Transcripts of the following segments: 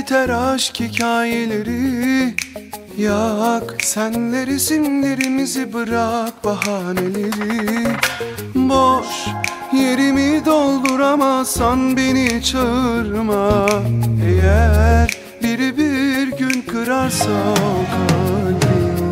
biter aşk hikayeleri. Yak senler isimlerimizi, bırak bahaneleri. Boş yerimi dolduramazsan beni çağırma. Eğer biri bir gün kırarsa o kalbimi,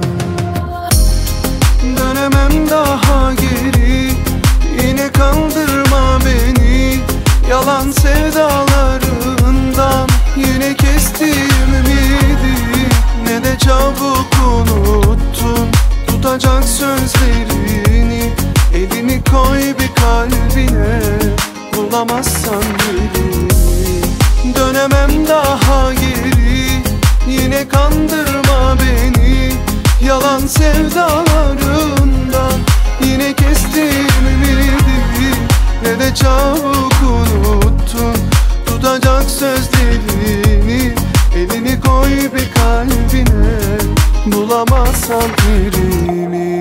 dönemem daha geri. Yine kandırma beni yalan sevdalarından. Yine kestiğim ümidi ne de çabuk unuttun. Tutacak sözlerini elini koy bir kalbine. Bulamazsan birini, dönemem daha geri. Yine kandırma beni yalan sevdalarından. Yine kestiğim ümidi ne de çabuk unuttun. Tutacak sözlerini elini koy bir kalbine. Bulamazsan birini.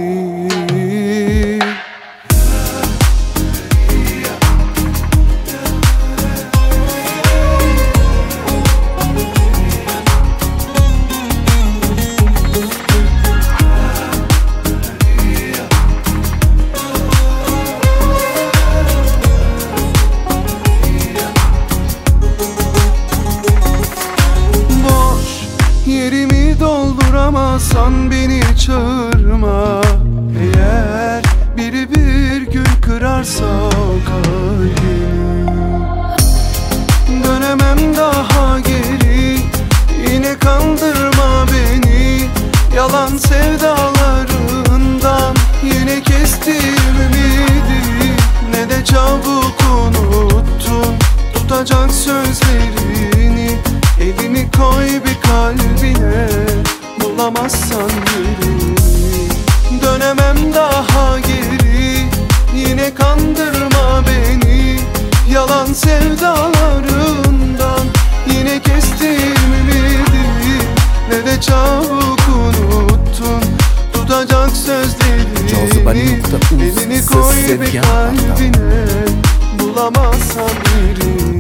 Yerimi dolduramazsan beni çağırma. Eğer biri bir gün kırarsa o kalbimi, dönemem daha geri. Yine kandırma beni yalan sevdalarından. Yine kestiğim ümidi ne de çabuk unuttun. Tutacak sözlerini elini koy bir kalbine. Bulamazsan birini, dönemem daha geri. Yine kandırma beni yalan sevdalarından. Yine kestiğim ümidi ne de çabuk unuttun. Tutacak sözlerini elini koy bir kalbine. Bulamazsan birini.